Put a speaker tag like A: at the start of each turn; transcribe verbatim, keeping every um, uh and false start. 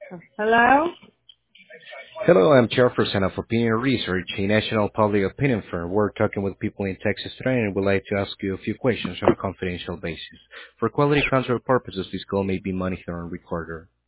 A: Hello?
B: Hello, I'm Jefferson of Opinion Research, a national public opinion firm. We're talking with people in Texas today and would like to ask you a few questions on a confidential basis. For quality control purposes, this call may be monitored and recorded.